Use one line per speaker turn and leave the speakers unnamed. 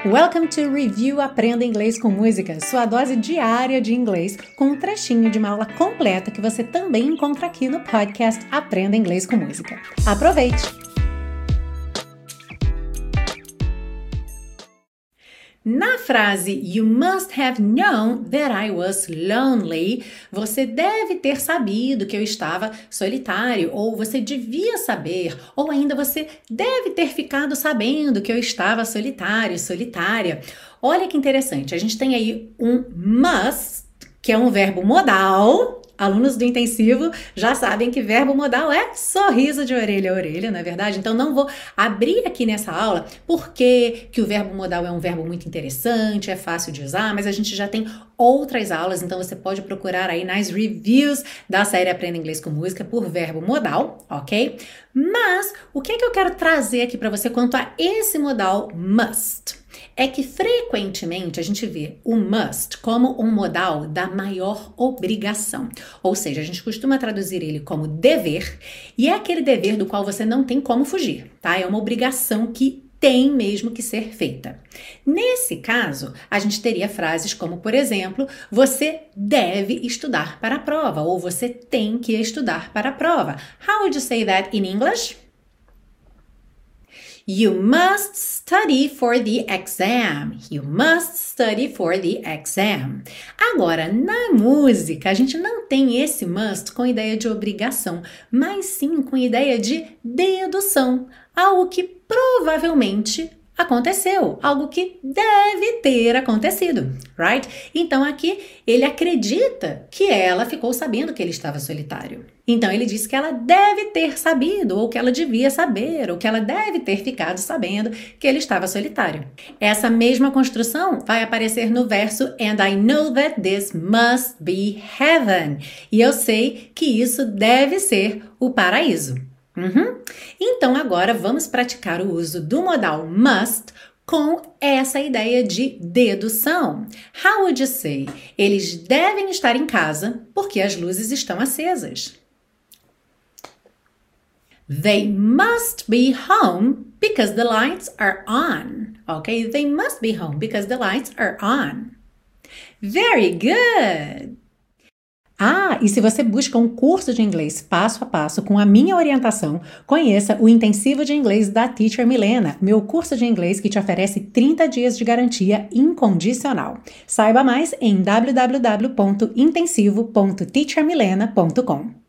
Welcome to Review Aprenda Inglês com Música, sua dose diária de inglês com um trechinho de uma aula completa que você também encontra aqui no podcast Aprenda Inglês com Música. Aproveite! Na frase You must have known that I was lonely, você deve ter sabido que eu estava solitário, ou você devia saber, ou ainda você deve ter ficado sabendo que eu estava solitário, solitária. Olha que interessante, a gente tem aí um must, que é um verbo modal. Alunos do intensivo já sabem que verbo modal é sorriso de orelha a orelha, não é verdade? Então não vou abrir aqui nessa aula porque que o verbo modal é um verbo muito interessante, é fácil de usar, mas a gente já tem outras aulas, então você pode procurar aí nas reviews da série Aprenda Inglês com Música por verbo modal, ok? Mas o que eu quero trazer aqui para você quanto a esse modal must? É que frequentemente a gente vê o must como um modal da maior obrigação. Ou seja, a gente costuma traduzir ele como dever, e é aquele dever do qual você não tem como fugir, tá? É uma obrigação que tem mesmo que ser feita. Nesse caso, a gente teria frases como, por exemplo, você deve estudar para a prova, ou você tem que estudar para a prova. How would you say that in English? You must study for the exam. You must study for the exam. Agora, na música, a gente não tem esse must com ideia de obrigação, mas sim com ideia de dedução. Algo que provavelmente aconteceu, algo que deve ter acontecido, right? Então aqui ele acredita que ela ficou sabendo que ele estava solitário. Então ele diz que ela deve ter sabido, ou que ela devia saber, ou que ela deve ter ficado sabendo que ele estava solitário. Essa mesma construção vai aparecer no verso And I know that this must be heaven. E eu sei que isso deve ser o paraíso. Então agora vamos praticar o uso do modal must com essa ideia de dedução. How would you say? Eles devem estar em casa porque as luzes estão acesas. They must be home because the lights are on. Okay? They must be home because the lights are on. Very good! E se você busca um curso de inglês passo a passo com a minha orientação, conheça o Intensivo de Inglês da Teacher Milena, meu curso de inglês que te oferece 30 dias de garantia incondicional. Saiba mais em www.intensivo.teachermilena.com.